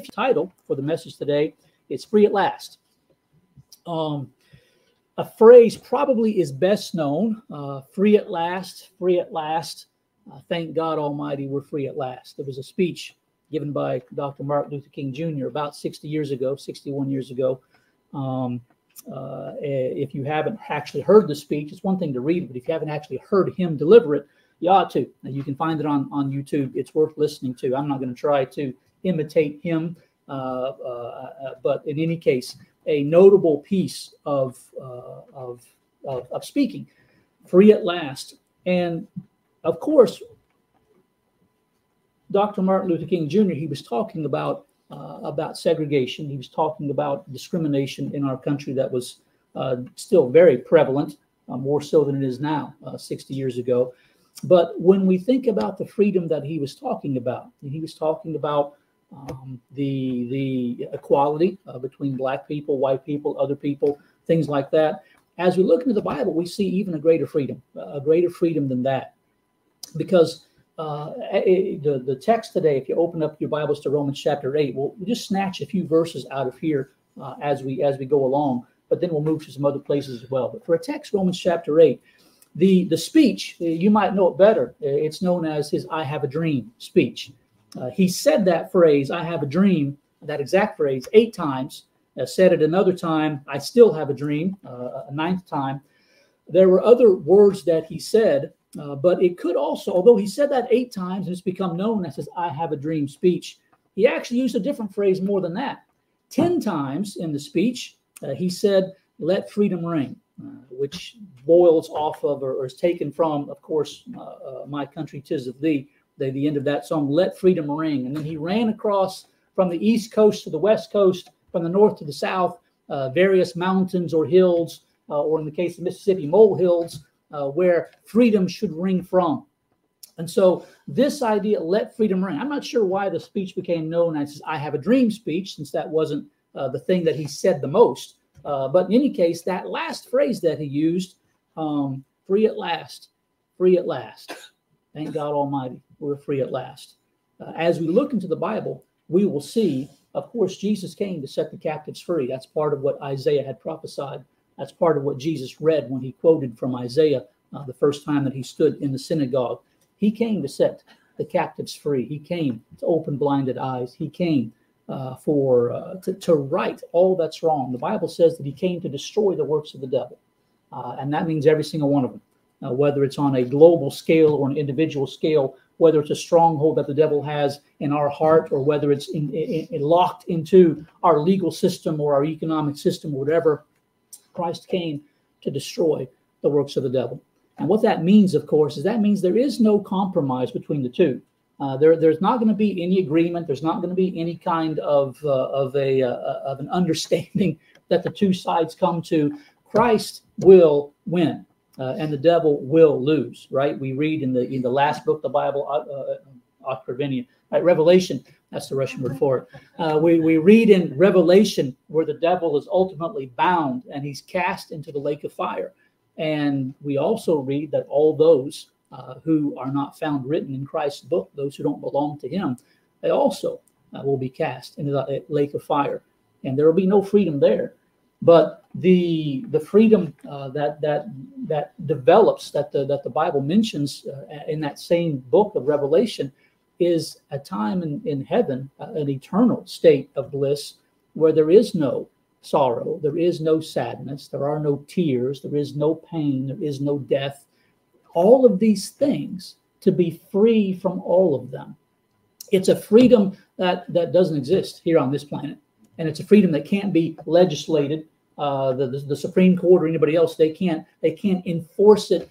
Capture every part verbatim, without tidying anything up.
title for the message today is Free at Last. Um, a phrase probably is best known, uh, free at last, free at last. Uh, thank God Almighty, we're free at last. There was a speech given by Doctor Martin Luther King Junior about sixty years ago, sixty-one years ago. Um, uh, if you haven't actually heard the speech, it's one thing to read it, but if you haven't actually heard him deliver it, you ought to. You can find it on, on YouTube. It's worth listening to. I'm not going to try to imitate him, uh, uh, but in any case, a notable piece of, uh, of, of, of speaking, free at last. And of course, Doctor Martin Luther King Junior, he was talking about uh, about segregation. He was talking about discrimination in our country that was uh, still very prevalent, uh, more so than it is now, uh, sixty years ago. But when we think about the freedom that he was talking about, he was talking about um, the the equality uh, between black people, white people, other people, things like that. As we look into the Bible, we see even a greater freedom, a greater freedom than that, because Uh, the, the text today, if you open up your Bibles to Romans chapter eight, we'll, we'll just snatch a few verses out of here uh, as we as we go along, but then we'll move to some other places as well. But for a text, Romans chapter eight, the, the speech, you might know it better. It's known as his I have a dream speech. Uh, he said that phrase, I have a dream, that exact phrase, eight times. Uh, said it another time, I still have a dream, uh, a ninth time. There were other words that he said, Uh, but it could also, although he said that eight times and it's become known as his I have a dream speech, he actually used a different phrase more than that. Ten times in the speech, uh, he said, let freedom ring, uh, which boils off of or, or is taken from, of course, uh, uh, My Country 'Tis of Thee, the, the end of that song, let freedom ring. And then he ran across from the East Coast to the West Coast, from the North to the South, uh, various mountains or hills, uh, or in the case of Mississippi, molehills, Uh, where freedom should ring from. And so this idea, let freedom ring, I'm not sure why the speech became known as I have a dream speech, since that wasn't uh, the thing that he said the most. Uh, but in any case, that last phrase that he used, um, free at last, free at last. Thank God Almighty, we're free at last. Uh, as we look into the Bible, we will see, of course, Jesus came to set the captives free. That's part of what Isaiah had prophesied. That's part of what Jesus read when he quoted from Isaiah uh, the first time that he stood in the synagogue. He came to set the captives free. He came to open blinded eyes. He came uh, for uh, to, to right all that's wrong. The Bible says that he came to destroy the works of the devil. Uh, and that means every single one of them, uh, whether it's on a global scale or an individual scale, whether it's a stronghold that the devil has in our heart, or whether it's in, in, in locked into our legal system or our economic system or whatever. Christ came to destroy the works of the devil. And what that means, of course, is that means there is no compromise between the two. Uh, there, there's not going to be any agreement. There's not going to be any kind of, uh, of, a, uh, of an understanding that the two sides come to. Christ will win, uh, and the devil will lose, right? We read in the in the last book of the Bible, uh, right, Revelation, that's the Russian word for it. Uh, we, we read in Revelation where the devil is ultimately bound and he's cast into the lake of fire. And we also read that all those uh, who are not found written in Christ's book, those who don't belong to him, they also uh, will be cast into the lake of fire. And there will be no freedom there. But the the freedom uh, that that that develops, that the, that the Bible mentions uh, in that same book of Revelation, is a time in, in heaven, uh, an eternal state of bliss where there is no sorrow, there is no sadness, there are no tears, there is no pain, there is no death. All of these things, to be free from all of them. It's a freedom that, that doesn't exist here on this planet. And it's a freedom that can't be legislated. Uh, the, the, the Supreme Court or anybody else, they can't, they can't enforce it,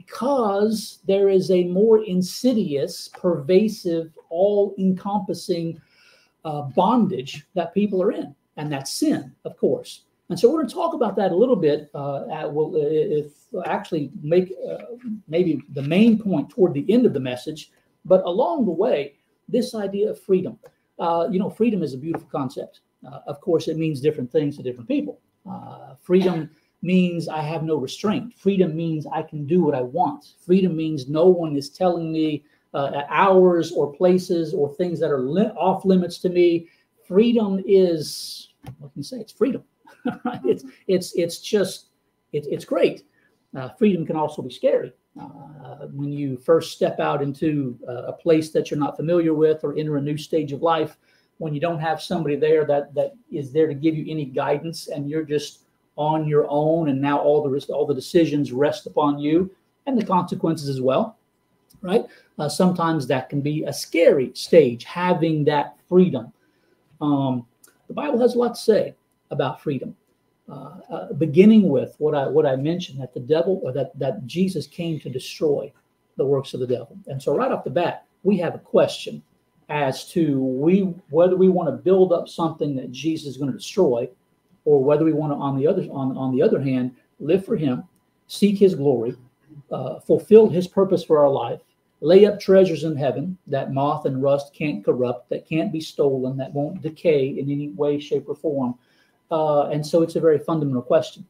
because there is a more insidious, pervasive, all-encompassing uh, bondage that people are in, and that's sin, of course. And so we're going to talk about that a little bit. Uh, at, well, if actually make uh, maybe the main point toward the end of the message, but along the way, this idea of freedom. Uh, you know, freedom is a beautiful concept. Uh, of course, it means different things to different people. Uh, freedom means I have no restraint. Freedom means I can do what I want. Freedom means no one is telling me uh, hours or places or things that are li- off limits to me. freedom is, what can you say? It's freedom, right? It's it's it's just it, it's great. Uh, freedom can also be scary. Uh, when you first step out into a place that you're not familiar with, or enter a new stage of life, when you don't have somebody there that that is there to give you any guidance, and you're just on your own, and now all the all the decisions rest upon you, and the consequences as well, right? Uh, sometimes that can be a scary stage, having that freedom. Um, the Bible has a lot to say about freedom. Uh, uh, beginning with what I what I mentioned, that the devil, or that that Jesus came to destroy the works of the devil. And so right off the bat, we have a question as to we whether we want to build up something that Jesus is going to destroy, or whether we want to, on the other on on the other hand, live for Him, seek His glory, uh, fulfill His purpose for our life, lay up treasures in heaven that moth and rust can't corrupt, that can't be stolen, that won't decay in any way, shape, or form. Uh, and so it's a very fundamental question.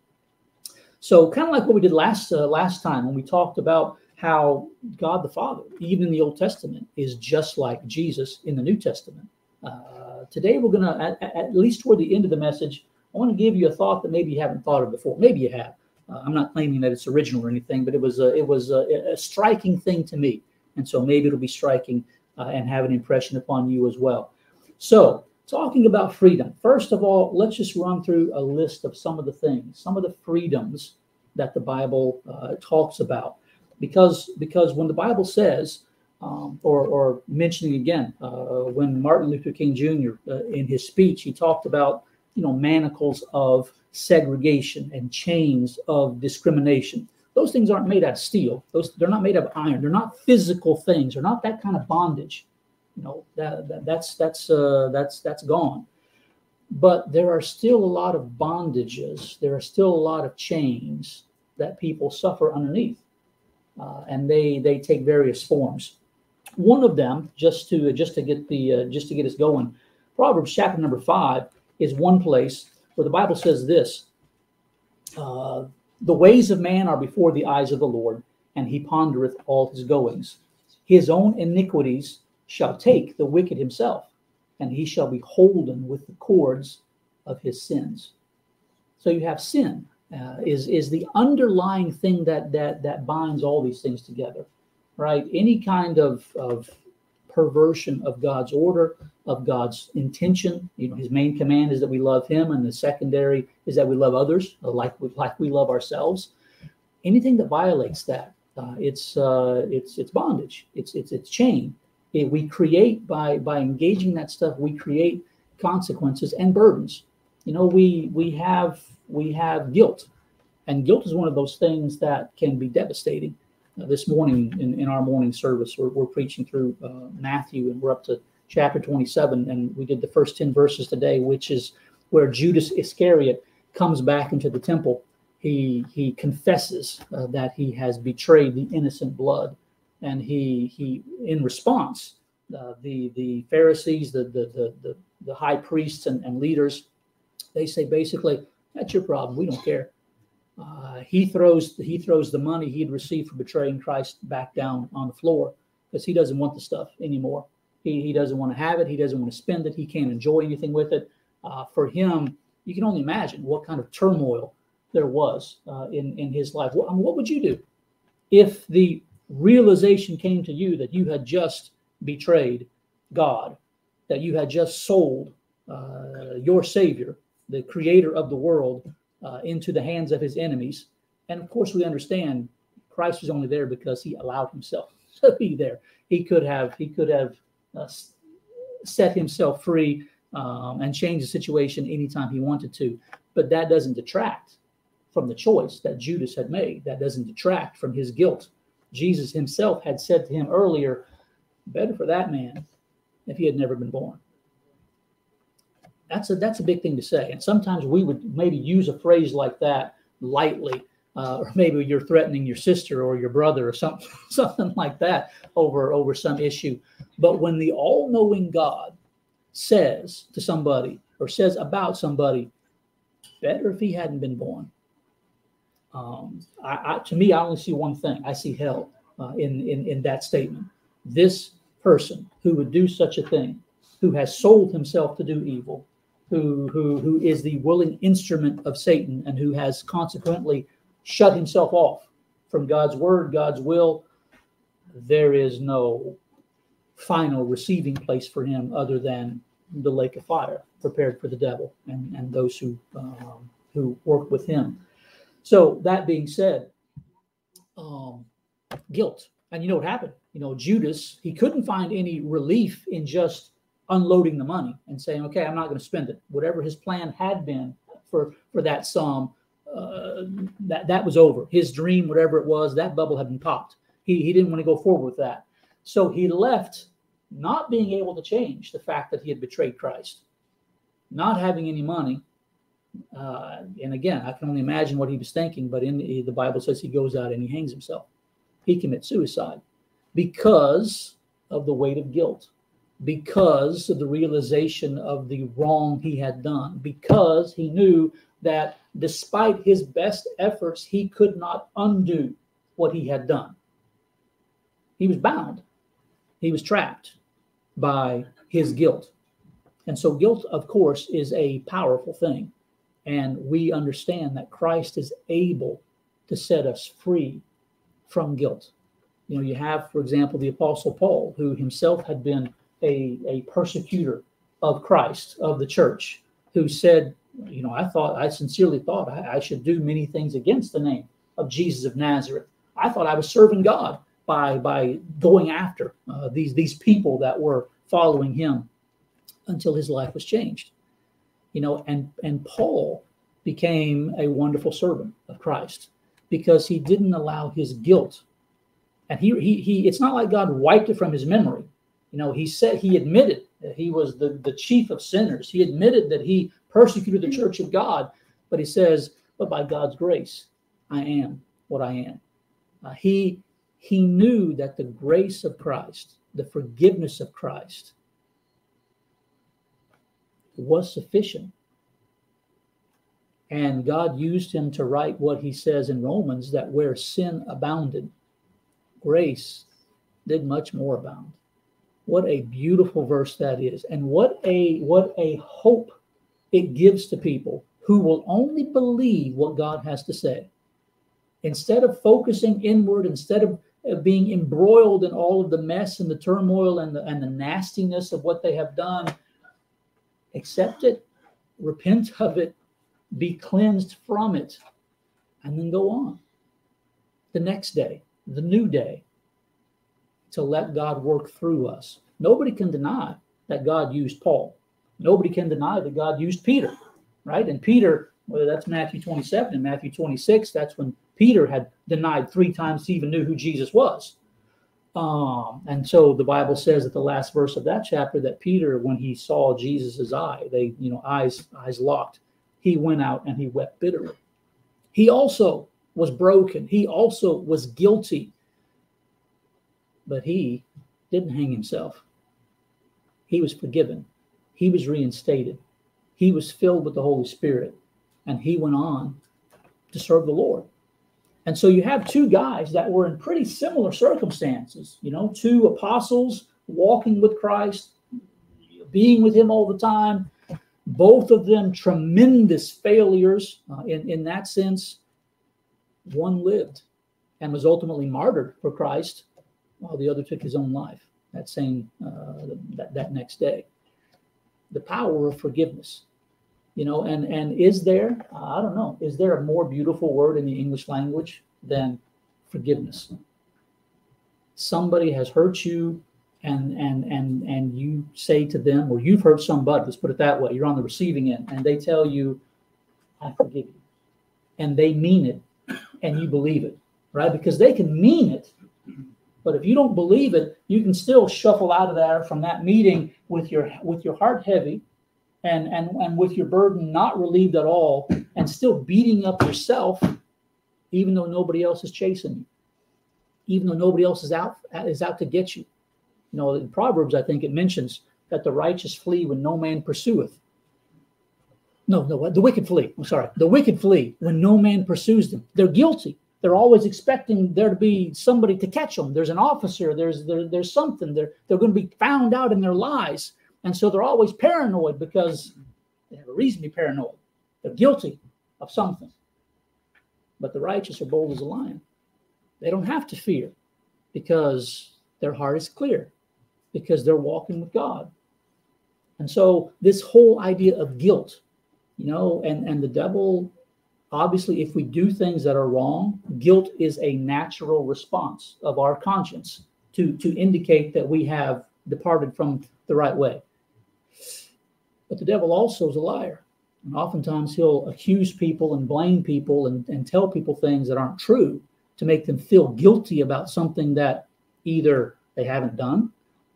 So kind of like what we did last uh, last time when we talked about how God the Father, even in the Old Testament, is just like Jesus in the New Testament. Uh, today we're going to, at, at least toward the end of the message, I want to give you a thought that maybe you haven't thought of before. Maybe you have. Uh, I'm not claiming that it's original or anything, but it was a, it was a, a striking thing to me. And so maybe it'll be striking uh, and have an impression upon you as well. So, talking about freedom, first of all, let's just run through a list of some of the things, some of the freedoms that the Bible uh, talks about. Because, because when the Bible says, um, or, or mentioning again, uh, when Martin Luther King Junior Uh, in his speech, he talked about, you know, manacles of segregation and chains of discrimination. Those things aren't made out of steel. Those, they're not made of iron. They're not physical things. They're not that kind of bondage. You know, that, that that's that's uh, that's that's gone. But there are still a lot of bondages. There are still a lot of chains that people suffer underneath, uh, and they they take various forms. One of them, just to just to get the uh, just to get us going, Proverbs chapter number five is one place where the Bible says this: uh, "The ways of man are before the eyes of the Lord, and He pondereth all his goings. His own iniquities shall take the wicked himself, and he shall be holden with the cords of his sins." So you have sin uh, is is the underlying thing that that that binds all these things together, right? Any kind of of perversion of God's order, of God's intention. You know, His main command is that we love Him, and the secondary is that we love others like we, like we love ourselves. Anything that violates that, uh, it's uh, it's it's bondage. It's it's it's chain. It, we create by by engaging that stuff. We create consequences and burdens. You know, we we have we have guilt, and guilt is one of those things that can be devastating. Uh, this morning in, in our morning service, we're, we're preaching through uh, Matthew, and we're up to chapter twenty-seven, and we did the first ten verses today, which is where Judas Iscariot comes back into the temple. He he confesses uh, that he has betrayed the innocent blood. And he he in response, uh, the the Pharisees, the the the the, the high priests and, and leaders, they say basically, that's your problem. We don't care. Uh, he throws he throws the money he'd received for betraying Christ back down on the floor because he doesn't want the stuff anymore. He he doesn't want to have it. He doesn't want to spend it. He can't enjoy anything with it. Uh, for him, you can only imagine what kind of turmoil there was uh, in in his life. What, I mean, what would you do if the realization came to you that you had just betrayed God, that you had just sold uh, your Savior, the creator of the world, uh, into the hands of his enemies? And of course, we understand Christ was only there because he allowed himself to be there. He could have, he could have uh, set himself free um, and changed the situation anytime he wanted to. But that doesn't detract from the choice that Judas had made. That doesn't detract from his guilt. Jesus himself had said to him earlier, better for that man if he had never been born. That's a that's a big thing to say. And sometimes we would maybe use a phrase like that lightly, uh, or maybe you're threatening your sister or your brother or something, something like that over, over some issue. But when the all-knowing God says to somebody or says about somebody, better if he hadn't been born, Um, I, I, to me, I only see one thing. I see hell uh, in, in, in that statement. This person who would do such a thing who has sold himself to do evil, who, who, who is the willing instrument of Satan, and who has consequently shut himself off from God's word, God's will, there is no final receiving place for him other than the lake of fire prepared for the devil and, and those who um, who work with him. So that being said, um, guilt. And you know what happened? You know, Judas, he couldn't find any relief in just unloading the money and saying, okay, I'm not going to spend it. Whatever his plan had been for, for that sum, uh, that, that was over. His dream, whatever it was, that bubble had been popped. He, he didn't want to go forward with that. So he left not being able to change the fact that he had betrayed Christ, not having any money. Uh, and again, I can only imagine what he was thinking, but in the, the Bible says he goes out and he hangs himself. He commits suicide because of the weight of guilt, because of the realization of the wrong he had done, because he knew that despite his best efforts, he could not undo what he had done. He was bound. He was trapped by his guilt. And so guilt, of course, is a powerful thing. And we understand that Christ is able to set us free from guilt. You know, you have, for example, the Apostle Paul, who himself had been a, a persecutor of Christ, of the church, who said, you know, I thought, I sincerely thought I, I should do many things against the name of Jesus of Nazareth. I thought I was serving God by, by going after uh, these, these people that were following him until his life was changed. You know, and, and Paul became a wonderful servant of Christ because he didn't allow his guilt. And he, he, he, it's not like God wiped it from his memory. You know, he said, he admitted that he was the, the chief of sinners. He admitted that he persecuted the church of God, but he says, but by God's grace, I am what I am. Uh, he, he knew that the grace of Christ, the forgiveness of Christ, was sufficient. And God used him to write what he says in Romans, that where sin abounded, grace did much more abound. What a beautiful verse that is. And what a what a hope it gives to people who will only believe what God has to say. Instead of focusing inward, instead of being embroiled in all of the mess and the turmoil and the, and the nastiness of what they have done, accept it, repent of it, be cleansed from it, and then go on. The next day, the new day, to let God work through us. Nobody can deny that God used Paul. Nobody can deny that God used Peter, right? And Peter, well, that's Matthew twenty-seven. And Matthew twenty-six, that's when Peter had denied three times he even knew who Jesus was. Um, and so the Bible says at the last verse of that chapter that Peter, when he saw Jesus's eye, they, you know, eyes, eyes locked, he went out and he wept bitterly. He also was broken. He also was guilty. But he didn't hang himself. He was forgiven. He was reinstated. He was filled with the Holy Spirit. And he went on to serve the Lord. And so you have two guys that were in pretty similar circumstances, you know, two apostles walking with Christ, being with him all the time, both of them tremendous failures uh, in, in that sense. One lived and was ultimately martyred for Christ, while the other took his own life that same, uh, that, that next day. The power of forgiveness. You know, and, and is there, uh, I don't know, is there a more beautiful word in the English language than forgiveness? Somebody has hurt you and, and, and, and you say to them, or you've hurt somebody, let's put it that way, you're on the receiving end, and they tell you, I forgive you. And they mean it, and you believe it, right? Because they can mean it, but if you don't believe it, you can still shuffle out of there from that meeting with your, with your heart heavy, And, and and with your burden not relieved at all, and still beating up yourself, even though nobody else is chasing you, even though nobody else is out is out to get you. You know, in Proverbs, I think it mentions that the righteous flee when no man pursueth. No, no, the wicked flee. I'm sorry, the wicked flee when no man pursues them. They're guilty. They're always expecting there to be somebody to catch them. There's an officer. There's there, there's something. They're they're going to be found out in their lies. And so they're always paranoid because they have a reason to be paranoid. They're guilty of something. But the righteous are bold as a lion. They don't have to fear because their heart is clear, because they're walking with God. And so this whole idea of guilt, you know, and, and the devil, obviously, if we do things that are wrong, guilt is a natural response of our conscience to, to indicate that we have departed from the right way. But the devil also is a liar. And oftentimes he'll accuse people and blame people and, and tell people things that aren't true to make them feel guilty about something that either they haven't done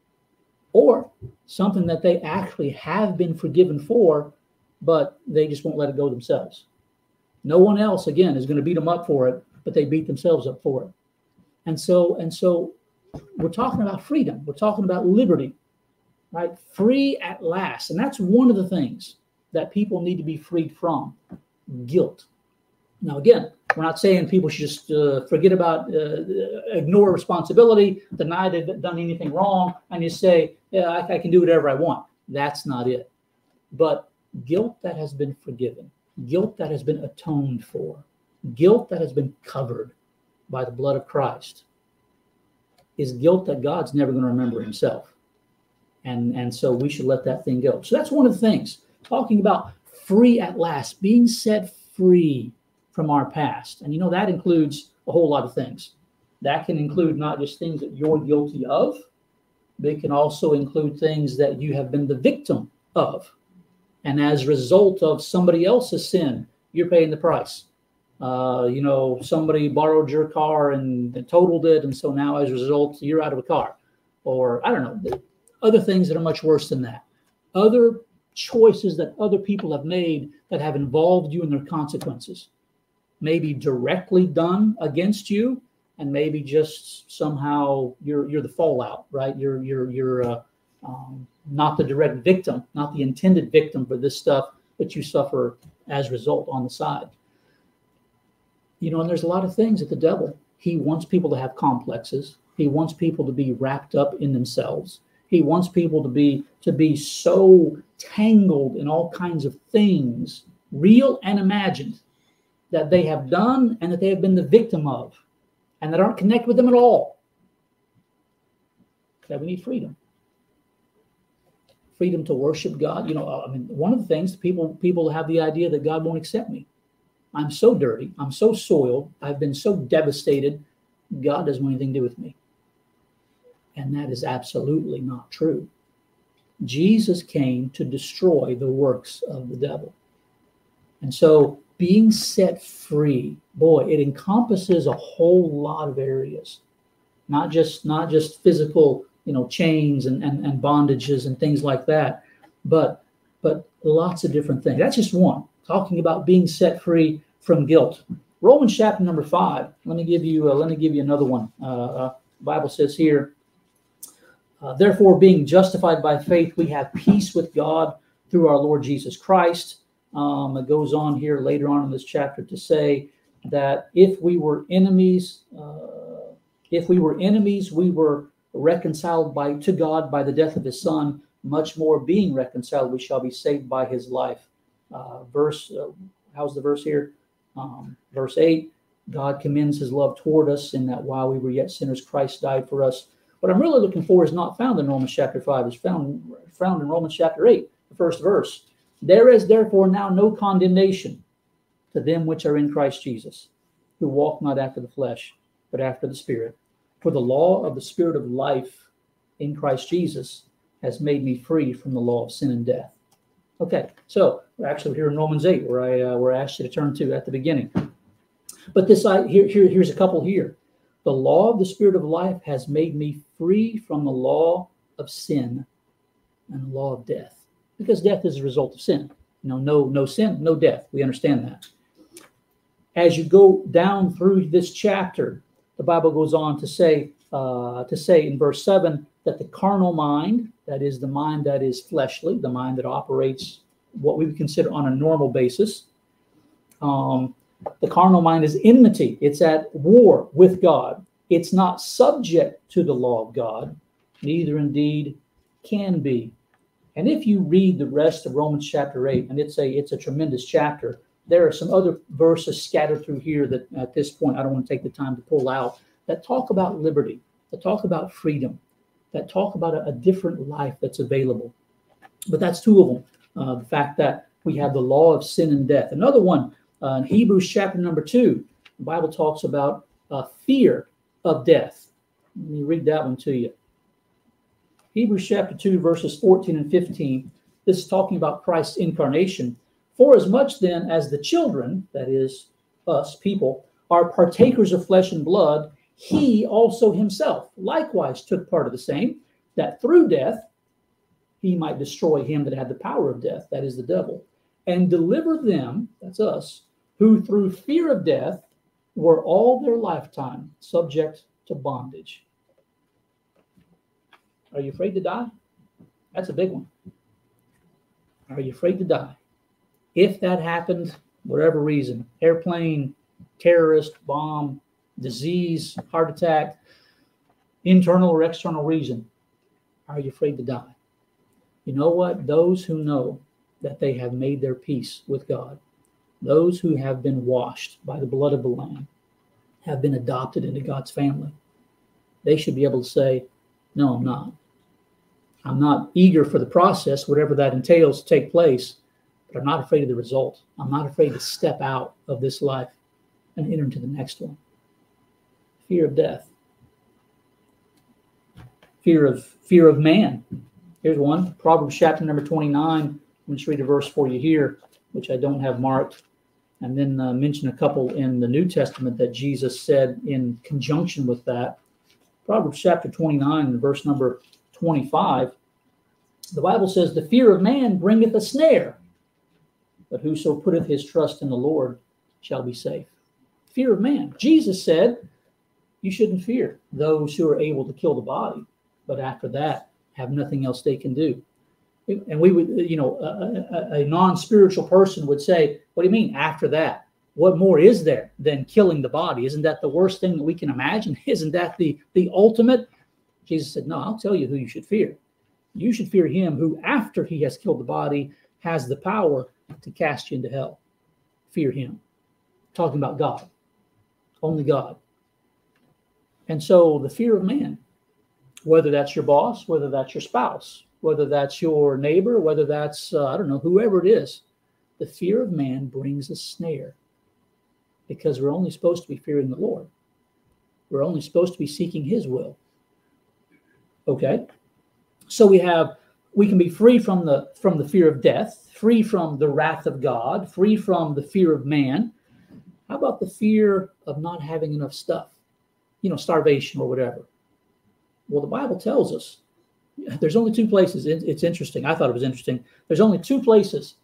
or something that they actually have been forgiven for, but they just won't let it go themselves. No one else, again, is going to beat them up for it, but they beat themselves up for it. And so, and so we're talking about freedom. We're talking about liberty, right? Free at last. And that's one of the things that people need to be freed from, guilt. Now, again, we're not saying people should just uh, forget about, uh, ignore responsibility, deny they've done anything wrong, and just say, yeah, I, I can do whatever I want. That's not it. But guilt that has been forgiven, guilt that has been atoned for, guilt that has been covered by the blood of Christ is guilt that God's never going to remember himself. And, and so we should let that thing go. So that's one of the things, talking about free at last, being set free from our past. And you know, that includes a whole lot of things. That can include not just things that you're guilty of, but it can also include things that you have been the victim of. And as a result of somebody else's sin, you're paying the price. Uh, you know, somebody borrowed your car and, and totaled it. And so now as a result, you're out of a car. Or I don't know, other things that are much worse than that. Other choices that other people have made that have involved you in their consequences. Maybe directly done against you, and maybe just somehow you're you're the fallout, right? You're you're you're uh, um, not the direct victim, not the intended victim for this stuff, but you suffer as a result on the side. You know, and there's a lot of things that the devil, he wants people to have complexes. He wants people to be wrapped up in themselves. He wants people to be to be so tangled in all kinds of things, real and imagined, that they have done and that they have been the victim of, and that aren't connected with them at all. That we need freedom. Freedom to worship God. You know, I mean, one of the things, people people have the idea that God won't accept me. I'm so dirty. I'm so soiled. I've been so devastated. God doesn't want anything to do with me. And that is absolutely not true. Jesus came to destroy the works of the devil. And so being set free, boy, it encompasses a whole lot of areas. Not just not just physical, you know, chains and, and, and bondages and things like that, but but lots of different things. That's just one. Talking about being set free from guilt. Romans chapter number five. Let me give you uh, let me give you another one. Uh, uh, the Bible says here, uh, therefore, being justified by faith, we have peace with God through our Lord Jesus Christ. Um, it goes on here later on in this chapter to say that if we were enemies, uh, if we were enemies, we were reconciled by to God by the death of his son. Much more being reconciled, we shall be saved by his life. Uh, verse, uh, how's the verse here? Um, verse eight, God commends his love toward us in that while we were yet sinners, Christ died for us. What I'm really looking for is not found in Romans chapter five. It's found, found in Romans chapter eight, the first verse. There is therefore now no condemnation to them which are in Christ Jesus, who walk not after the flesh, but after the Spirit. For the law of the Spirit of life in Christ Jesus has made me free from the law of sin and death. Okay, so we're actually here in Romans eight, where I uh, where I asked you to turn to at the beginning. But this I here, here here's a couple here. The law of the Spirit of life has made me free from the law of sin and the law of death. Because death is a result of sin. You know, no, no sin, no death. We understand that. As you go down through this chapter, the Bible goes on to say, uh, to say in verse seven that the carnal mind, that is the mind that is fleshly, the mind that operates what we would consider on a normal basis, um, the carnal mind is enmity. It's at war with God. It's not subject to the law of God, neither indeed can be. And if you read the rest of Romans chapter eight, and it's a it's a tremendous chapter, there are some other verses scattered through here that at this point I don't want to take the time to pull out, that talk about liberty, that talk about freedom, that talk about a, a different life that's available. But that's two of them. Uh, the fact that we have the law of sin and death. Another one, uh, in Hebrews chapter number two, the Bible talks about uh, fear of death. Let me read that one to you. Hebrews chapter two, verses fourteen and fifteen. This is talking about Christ's incarnation. For as much then as the children, that is us, people, are partakers of flesh and blood, he also himself likewise took part of the same, that through death he might destroy him that had the power of death, that is the devil, and deliver them, that's us, who through fear of death were all their lifetime subject to bondage. Are you afraid to die? That's a big one. Are you afraid to die? If that happened, whatever reason, airplane, terrorist, bomb, disease, heart attack, internal or external reason, are you afraid to die? You know what? Those who know that they have made their peace with God, those who have been washed by the blood of the Lamb, have been adopted into God's family, they should be able to say, no, I'm not. I'm not eager for the process, whatever that entails, to take place, but I'm not afraid of the result. I'm not afraid to step out of this life and enter into the next one. Fear of death. Fear of fear of man. Here's one, Proverbs chapter number twenty-nine. Let me just read a verse for you here, which I don't have marked, and then uh, mention a couple in the New Testament that Jesus said in conjunction with that. Proverbs chapter twenty-nine, verse number twenty-five. The Bible says, the fear of man bringeth a snare, but whoso putteth his trust in the Lord shall be safe. Fear of man. Jesus said, you shouldn't fear those who are able to kill the body, but after that, have nothing else they can do. And we would, you know, a, a, a non-spiritual person would say, what do you mean after that? What more is there than killing the body? Isn't that the worst thing that we can imagine? Isn't that the, the ultimate? Jesus said, no, I'll tell you who you should fear. You should fear him who, after he has killed the body, has the power to cast you into hell. Fear him. Talking about God. Only God. And so the fear of man, whether that's your boss, whether that's your spouse, whether that's your neighbor, whether that's, uh, I don't know, whoever it is, the fear of man brings a snare, because we're only supposed to be fearing the Lord. We're only supposed to be seeking his will. Okay? So we have, we can be free from the, from the fear of death, free from the wrath of God, free from the fear of man. How about the fear of not having enough stuff? You know, starvation or whatever. Well, the Bible tells us there's only two places. It's interesting. I thought it was interesting. There's only two places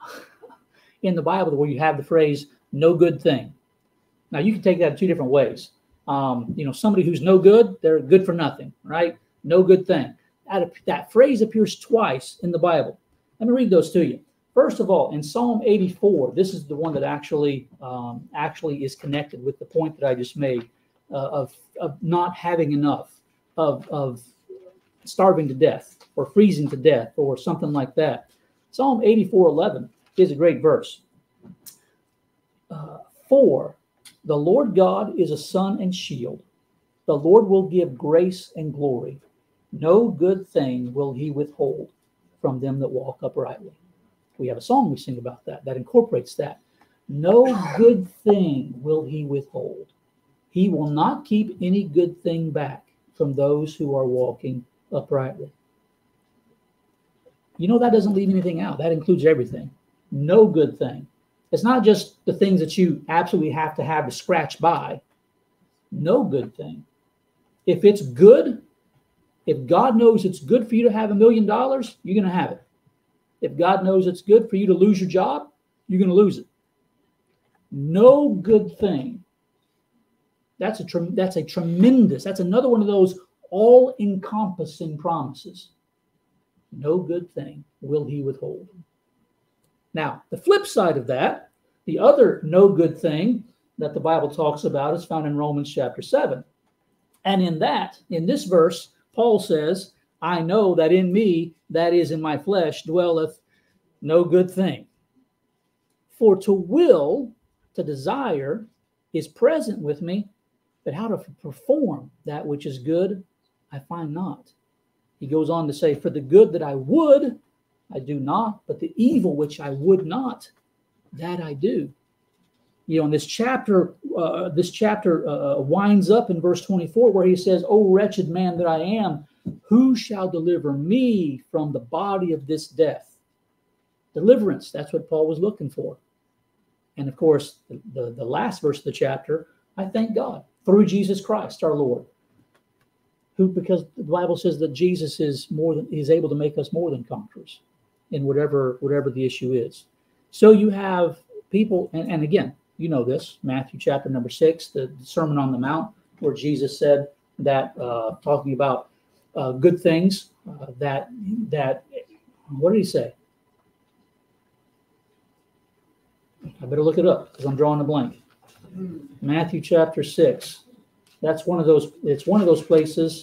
in the Bible where you have the phrase, no good thing. Now, you can take that in two different ways. Um, you know, somebody who's no good, they're good for nothing, right? No good thing. That, that phrase appears twice in the Bible. Let me read those to you. First of all, in Psalm eighty-four, this is the one that actually, um, actually is connected with the point that I just made uh, of, of not having enough. Of, of starving to death or freezing to death or something like that. Psalm eighty-four eleven is a great verse. Uh, For the Lord God is a sun and shield. The Lord will give grace and glory. No good thing will he withhold from them that walk uprightly. We have a song we sing about that, that incorporates that. No good thing will he withhold. He will not keep any good thing back from those who are walking uprightly. You know, that doesn't leave anything out. That includes everything. No good thing. It's not just the things that you absolutely have to have to scratch by. No good thing. If it's good, if God knows it's good for you to have a million dollars, you're going to have it. If God knows it's good for you to lose your job, you're going to lose it. No good thing. That's a that's a tremendous, that's another one of those all-encompassing promises. No good thing will he withhold. Now, the flip side of that, the other no good thing that the Bible talks about is found in Romans chapter seven. And in that, in this verse, Paul says I know that in me, that is in my flesh, dwelleth no good thing. For to will, to desire, is present with me, but how to perform that which is good, I find not. He goes on to say, for the good that I would, I do not, but the evil which I would not, that I do. You know, in this chapter, uh, this chapter uh, winds up in verse twenty-four, where he says, O wretched man that I am, who shall deliver me from the body of this death? Deliverance, that's what Paul was looking for. And of course, the, the, the last verse of the chapter, I thank God, through Jesus Christ, our Lord, who, because the Bible says that Jesus is more than, is able to make us more than conquerors in whatever, whatever the issue is. So you have people, and, and again, you know this, Matthew chapter number six, the, the Sermon on the Mount, where Jesus said that, uh, talking about uh, good things, uh, that, that, what did he say? I better look it up because I'm drawing a blank. Matthew chapter six. That's one of those, it's one of those places.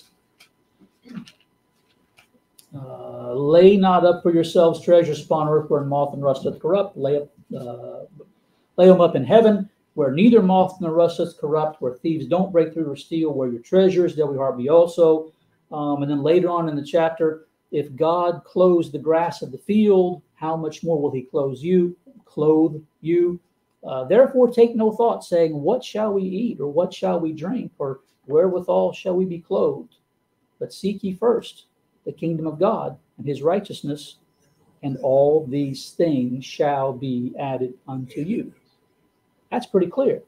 Uh, lay not up for yourselves treasures upon earth where moth and rust doth corrupt. Lay up, uh, lay them up in heaven where neither moth nor rust doth corrupt, where thieves don't break through or steal, where your treasures, there your heart be also. Um, and then later on in the chapter, if God clothes the grass of the field, how much more will he clothe you? Clothe you. Uh, therefore take no thought, saying, what shall we eat, or what shall we drink, or wherewithal shall we be clothed? But seek ye first the kingdom of God and his righteousness, and all these things shall be added unto you. That's pretty clear.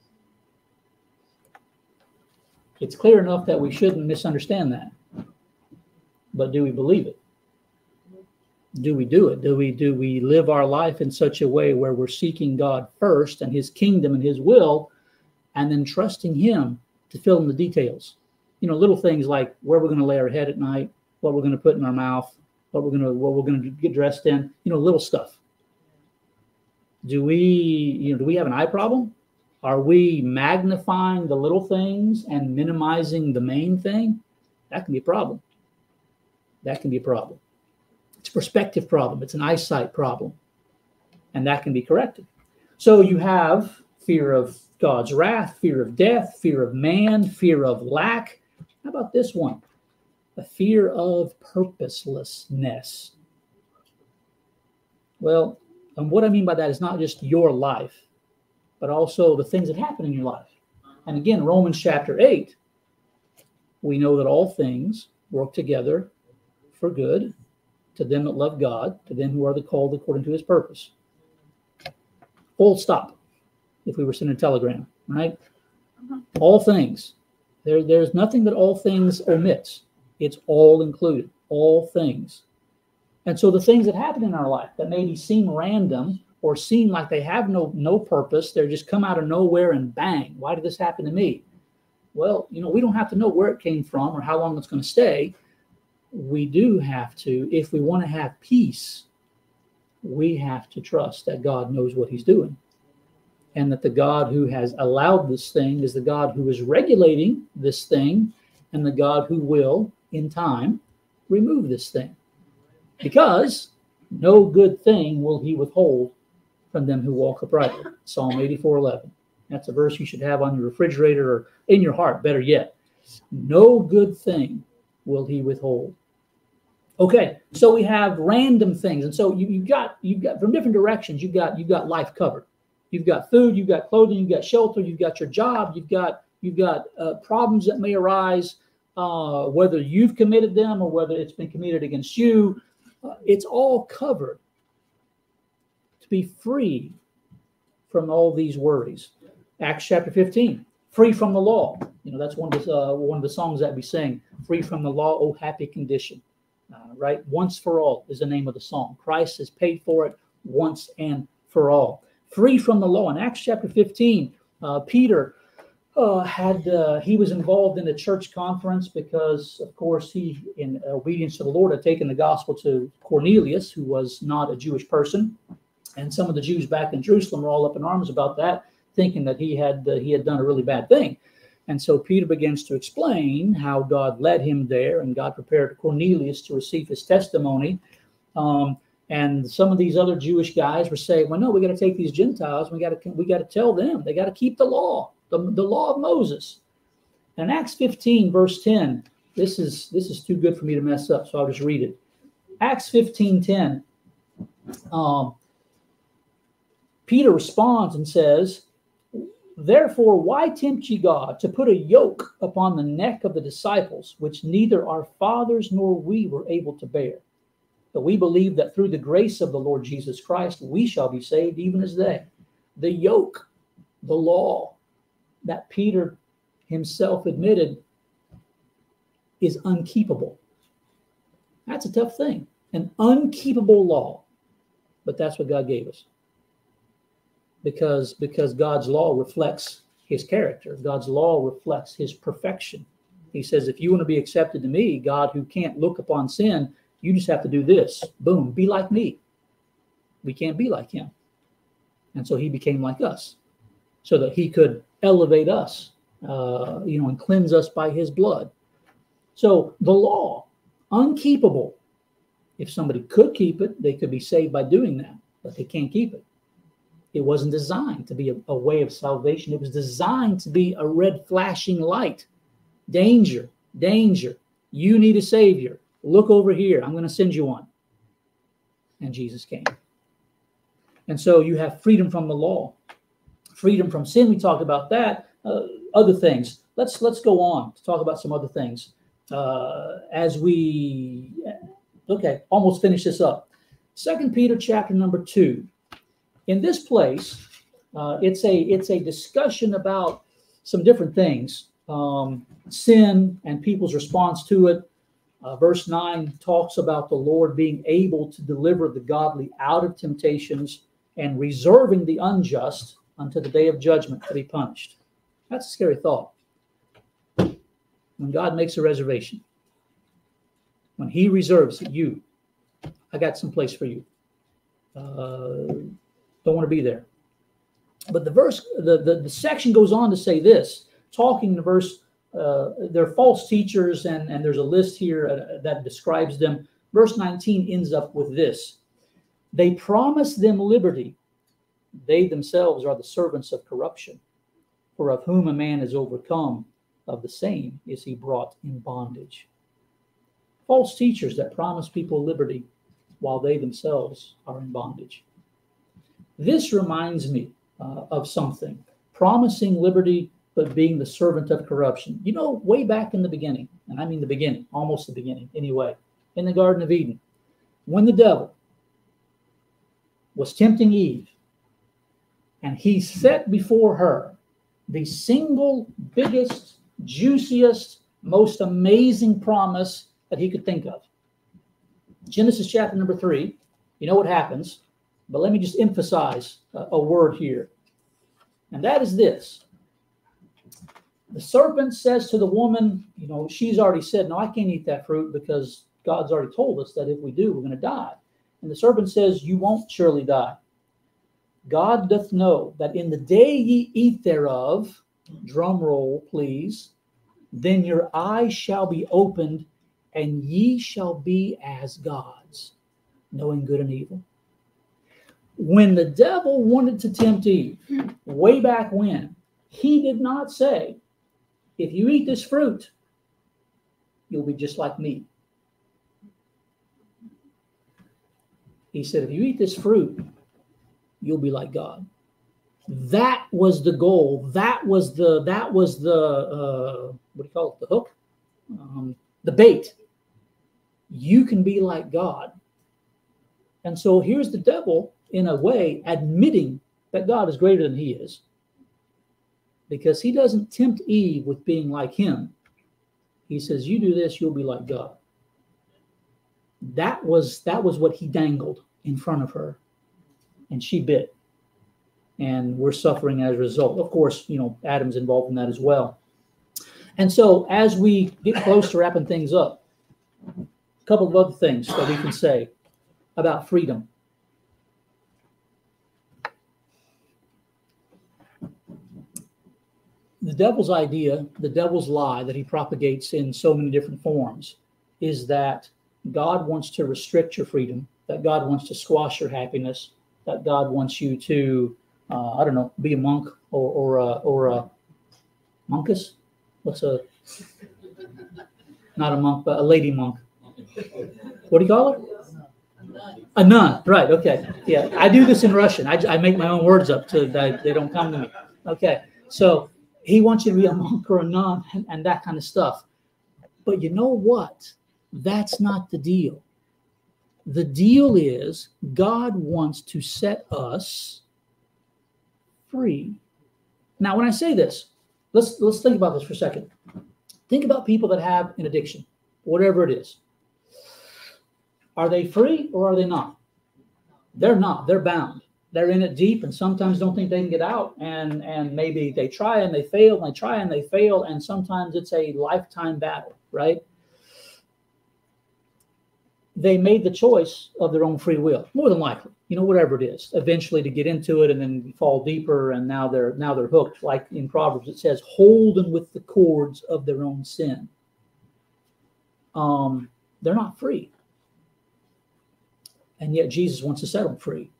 It's clear enough that we shouldn't misunderstand that. But do we believe it? Do we do it? Do we do we live our life in such a way where we're seeking God first and his kingdom and his will, and then trusting him to fill in the details? You know, little things like where we're going to lay our head at night, what we're going to put in our mouth, what we're going to what we're going to get dressed in. You know, little stuff. Do we, you know, do we have an eye problem? Are we magnifying the little things and minimizing the main thing? That can be a problem. That can be a problem. It's a perspective problem. It's an eyesight problem. And that can be corrected. So you have fear of God's wrath, fear of death, fear of man, fear of lack. How about this one? A fear of purposelessness. Well, and what I mean by that is not just your life, but also the things that happen in your life. And again, Romans chapter eight, we know that all things work together for good to them that love God, to them who are the called according to his purpose. Full stop, if we were sending a telegram, right? Uh-huh. All things. There, there's nothing that all things omits. It's all included, all things. And so the things that happen in our life that maybe seem random or seem like they have no, no purpose, they're just come out of nowhere and bang, why did this happen to me? Well, you know, we don't have to know where it came from or how long it's going to stay. We do have to, if we want to have peace, we have to trust that God knows what he's doing, and that the God who has allowed this thing is the God who is regulating this thing, and the God who will, in time, remove this thing. Because no good thing will he withhold from them who walk uprightly. Psalm eighty-four eleven. That's a verse you should have on your refrigerator or in your heart, better yet. No good thing will he withhold. Okay, so we have random things, and so you, you've got you've got from different directions. You've got you've got life covered. You've got food, you've got clothing, you've got shelter, you've got your job, you've got you've got uh, problems that may arise, uh, whether you've committed them or whether it's been committed against you. Uh, it's all covered to be free from all these worries. Acts chapter fifteen, free from the law. You know, that's one of the uh, one of the songs that we sing. Free from the law, oh happy condition. Uh, right, once for all is the name of the song. Christ has paid for it once and for all. Free from the law. In Acts chapter fifteen, uh, Peter uh, had uh, he was involved in a church conference because, of course, he, in obedience to the Lord, had taken the gospel to Cornelius, who was not a Jewish person, and some of the Jews back in Jerusalem were all up in arms about that, thinking that he had uh, he had done a really bad thing. And so Peter begins to explain how God led him there, and God prepared Cornelius to receive his testimony. Um, and some of these other Jewish guys were saying, well, no, we got to take these Gentiles. We got to we got to tell them. They got to keep the law, the, the law of Moses. And Acts fifteen, verse ten, this is, this is too good for me to mess up, so I'll just read it. Acts fifteen ten, um, Peter responds and says, therefore, why tempt ye God to put a yoke upon the neck of the disciples, which neither our fathers nor we were able to bear? But we believe that through the grace of the Lord Jesus Christ, we shall be saved even as they. The yoke, the law that Peter himself admitted is unkeepable. That's a tough thing, an unkeepable law. But that's what God gave us. Because, because God's law reflects his character. God's law reflects his perfection. He says, if you want to be accepted to me, God who can't look upon sin, you just have to do this. Boom, be like me. We can't be like him. And so he became like us so that he could elevate us, uh, you know, and cleanse us by his blood. So the law, unkeepable. If somebody could keep it, they could be saved by doing that, but they can't keep it. It wasn't designed to be a, a way of salvation. It was designed to be a red flashing light. Danger, danger. You need a savior. Look over here. I'm going to send you one. And Jesus came. And so you have freedom from the law. Freedom from sin. We talked about that. Uh, other things. Let's, let's go on to talk about some other things. Uh, as we, okay, almost finish this up. Second Peter chapter number two. In this place, uh, it's a it's a discussion about some different things. Um, sin and people's response to it. Uh, verse nine talks about the Lord being able to deliver the godly out of temptations and reserving the unjust unto the day of judgment to be punished. That's a scary thought. When God makes a reservation, when he reserves it, you, I got some place for you. Uh, don't want to be there. But the verse, the, the, the section goes on to say this, talking the verse, uh, they're false teachers, and, and there's a list here uh, that describes them. Verse nineteen ends up with this. They promise them liberty. They themselves are the servants of corruption. For of whom a man is overcome, of the same is he brought in bondage. False teachers that promise people liberty while they themselves are in bondage. This reminds me uh, of something. Promising liberty, but being the servant of corruption. You know, way back in the beginning, and I mean the beginning, almost the beginning anyway, in the Garden of Eden, when the devil was tempting Eve, and he set before her the single biggest, juiciest, most amazing promise that he could think of. Genesis chapter number three, you know what happens, but let me just emphasize a, a word here. And that is this. The serpent says to the woman, you know, she's already said, no, I can't eat that fruit because God's already told us that if we do, we're going to die. And the serpent says, you won't surely die. God doth know that in the day ye eat thereof, drum roll, please, then your eyes shall be opened, and ye shall be as gods, knowing good and evil. When the devil wanted to tempt Eve, way back when, he did not say, if you eat this fruit, you'll be just like me. He said, if you eat this fruit, you'll be like God. That was the goal. That was the, that was the, uh, what do you call it? The hook? Um, the bait. You can be like God. And so here's the devil, in a way, admitting that God is greater than he is. Because he doesn't tempt Eve with being like him. He says, you do this, you'll be like God. That was, that was what he dangled in front of her. And she bit. And we're suffering as a result. Of course, you know, Adam's involved in that as well. And so as we get close to wrapping things up, a couple of other things that we can say about freedom. The devil's idea, the devil's lie that he propagates in so many different forms is that God wants to restrict your freedom, that God wants to squash your happiness, that God wants you to, uh, I don't know, be a monk or or a, or a monkus. What's a, not a monk, but a lady monk. What do you call it? A nun, right? Okay, yeah. I do this in Russian. I, I make my own words up so that they don't come to me. Okay, so he wants you to be a monk or a nun and, and that kind of stuff. But you know what? That's not the deal. The deal is God wants to set us free. Now, when I say this, let's let's think about this for a second. Think about people that have an addiction, whatever it is. Are they free or are they not? They're not. They're bound. They're in it deep and sometimes don't think they can get out. And, and maybe they try and they fail and they try and they fail. And sometimes it's a lifetime battle, right? They made the choice of their own free will, more than likely, you know, whatever it is, eventually to get into it and then fall deeper. And now they're now they're hooked. Like in Proverbs, it says, holden with the cords of their own sin. Um, they're not free. And yet Jesus wants to set them free.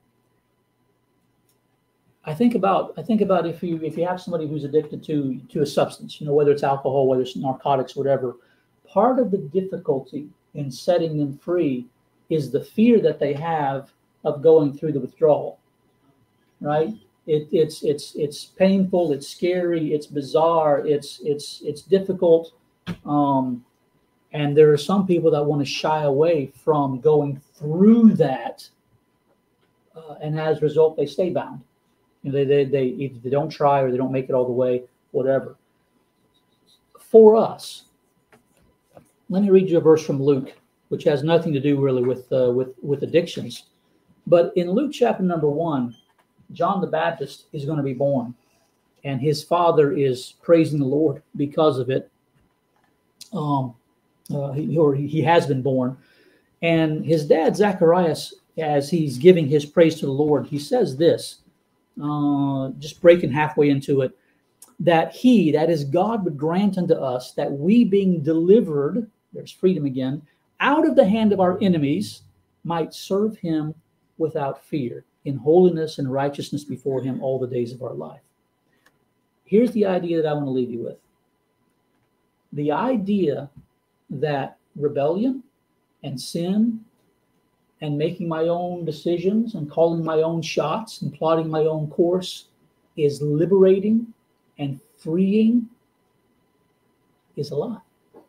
I think about I think about if you if you have somebody who's addicted to to a substance, you know, whether it's alcohol, whether it's narcotics, whatever. Part of the difficulty in setting them free is the fear that they have of going through the withdrawal. Right? It, it's it's it's painful. It's scary. It's bizarre. It's it's it's difficult. Um, And there are some people that want to shy away from going through that, uh, and as a result, they stay bound. You know, they they they either they don't try or they don't make it all the way, whatever. For us, let me read you a verse from Luke, which has nothing to do really with uh, with with addictions, but in Luke chapter number one, John the Baptist is going to be born, and his father is praising the Lord because of it. Um. Uh, he, or he has been born. And his dad, Zacharias, as he's giving his praise to the Lord, he says this, uh, just breaking halfway into it, that he, that is God, would grant unto us that we being delivered, there's freedom again, out of the hand of our enemies, might serve him without fear, in holiness and righteousness before him all the days of our life. Here's the idea that I want to leave you with. The idea that rebellion and sin and making my own decisions and calling my own shots and plotting my own course is liberating and freeing is a lie.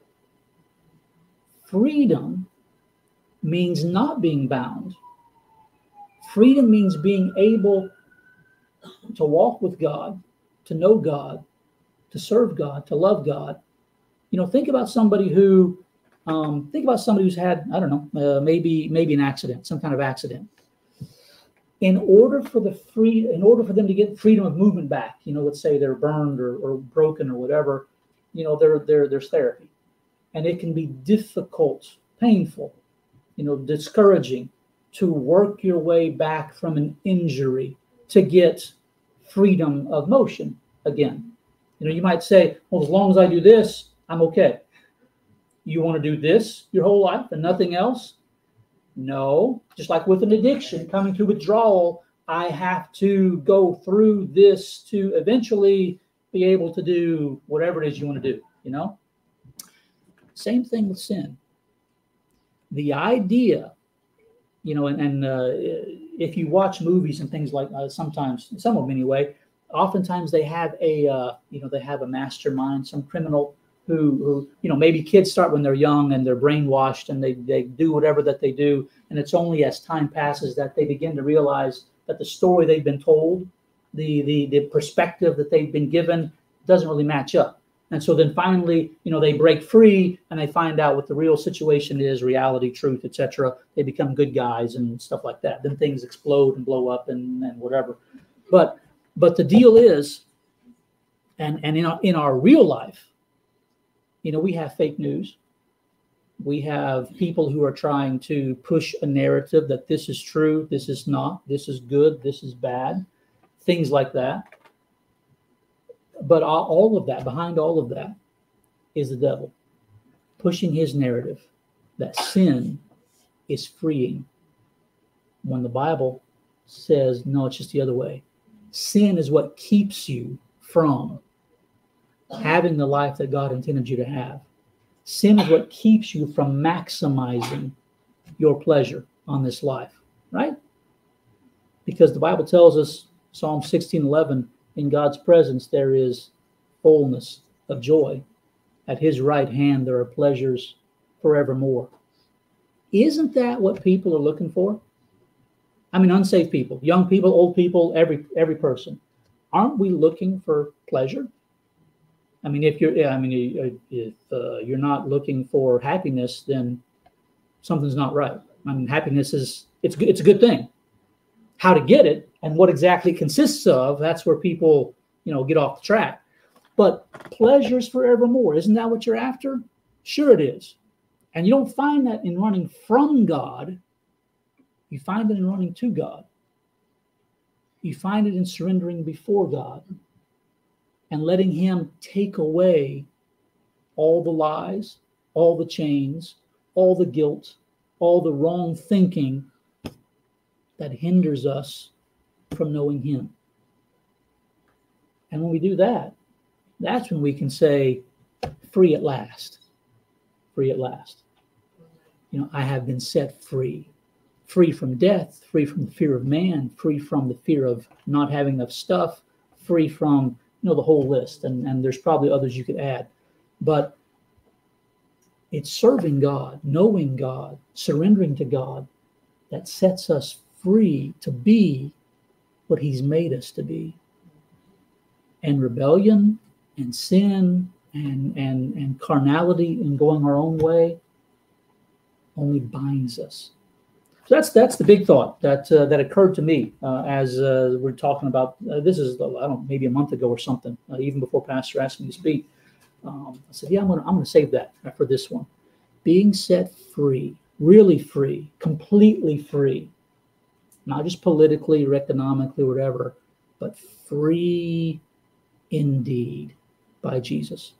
Freedom means not being bound. Freedom means being able to walk with God, to know God, to serve God, to love God. You know, think about somebody who, um, think about somebody who's had, I don't know, uh, maybe maybe an accident, some kind of accident. In order for the free, in order for them to get freedom of movement back, you know, let's say they're burned or, or broken or whatever, you know, there there there's therapy, and it can be difficult, painful, you know, discouraging to work your way back from an injury to get freedom of motion again. You know, you might say, well, as long as I do this, I'm okay. You want to do this your whole life and nothing else? No. Just like with an addiction, coming to withdrawal, I have to go through this to eventually be able to do whatever it is you want to do, you know? Same thing with sin. The idea, you know, and, and uh, if you watch movies and things like uh, sometimes, some of them anyway, oftentimes they have a, uh, you know, they have a mastermind, some criminal Who, who, you know, maybe kids start when they're young and they're brainwashed and they, they do whatever that they do. And it's only as time passes that they begin to realize that the story they've been told, the, the, the perspective that they've been given doesn't really match up. And so then finally, you know, they break free and they find out what the real situation is, reality, truth, et cetera. They become good guys and stuff like that. Then things explode and blow up and, and whatever. But but the deal is, and, and in our, in our real life, you know, we have fake news. We have people who are trying to push a narrative that this is true, this is not, this is good, this is bad, things like that. but all, all of that, behind all of that, is the devil pushing his narrative that sin is freeing, when the Bible says, no, it's just the other way. Sin is what keeps you from having the life that God intended you to have. Sin is what keeps you from maximizing your pleasure on this life, right? Because the Bible tells us, Psalm sixteen eleven, in God's presence there is fullness of joy. At his right hand there are pleasures forevermore. Isn't that what people are looking for? I mean, unsaved people, young people, old people, every every person. Aren't we looking for pleasure? I mean, if you're, I mean, if uh, you're not looking for happiness, then something's not right. I mean, happiness is, it's it's a good thing. How to get it and what exactly it consists of, that's where people, you know, get off the track. But pleasures forevermore, isn't that what you're after? Sure it is. And you don't find that in running from God. You find it in running to God. You find it in surrendering before God and letting him take away all the lies, all the chains, all the guilt, all the wrong thinking that hinders us from knowing him. And when we do that, that's when we can say, free at last. Free at last. You know, I have been set free. Free from death, free from the fear of man, free from the fear of not having enough stuff, free from, you know, the whole list. And, and there's probably others you could add. But it's serving God, knowing God, surrendering to God that sets us free to be what he's made us to be. And rebellion and sin and, and, and carnality and going our own way only binds us. So that's that's the big thought that uh, that occurred to me uh, as uh, we're talking about. Uh, this is I don't know, maybe a month ago or something. Uh, even before Pastor asked me to speak, um, I said, "Yeah, I'm gonna I'm gonna save that for this one." Being set free, really free, completely free, not just politically or economically or whatever, but free indeed by Jesus.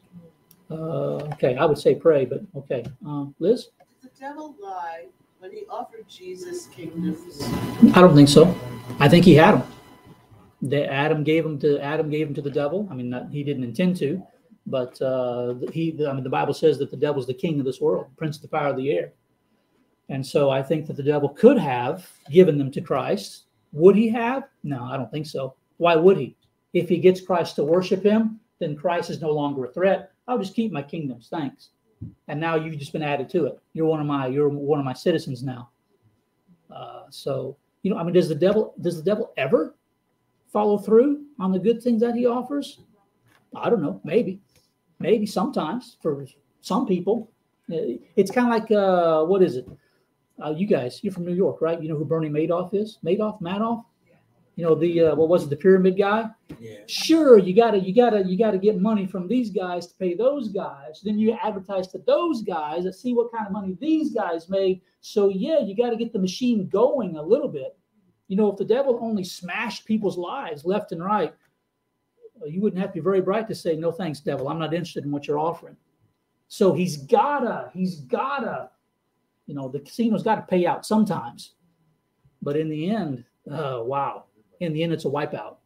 Uh, okay, I would say pray, but okay, uh, Liz. Did the devil lie when he offered Jesus kingdoms? I don't think so. I think he had them. The Adam gave them to Adam gave them to the devil. I mean, not, he didn't intend to, but uh, he. I mean, the Bible says that the devil's the king of this world, prince of the power of the air, and so I think that the devil could have given them to Christ. Would he have? No, I don't think so. Why would he? If he gets Christ to worship him, then Christ is no longer a threat. I'll just keep my kingdoms, thanks. And now you've just been added to it. You're one of my you're one of my citizens now. Uh, so you know, I mean, does the devil does the devil ever follow through on the good things that he offers? I don't know. Maybe, maybe sometimes for some people, it's kind of like uh, what is it? Uh, you guys, you're from New York, right? You know who Bernie Madoff is? Madoff, Madoff. You know the uh, what was it? The pyramid guy. Yeah. Sure, you gotta you gotta you gotta get money from these guys to pay those guys. Then you advertise to those guys and see what kind of money these guys made. So yeah, you got to get the machine going a little bit. You know, if the devil only smashed people's lives left and right, you wouldn't have to be very bright to say, no thanks, devil. I'm not interested in what you're offering. So he's gotta, he's gotta, you know, the casino's got to pay out sometimes. But in the end, uh, wow. In the end, it's a wipeout.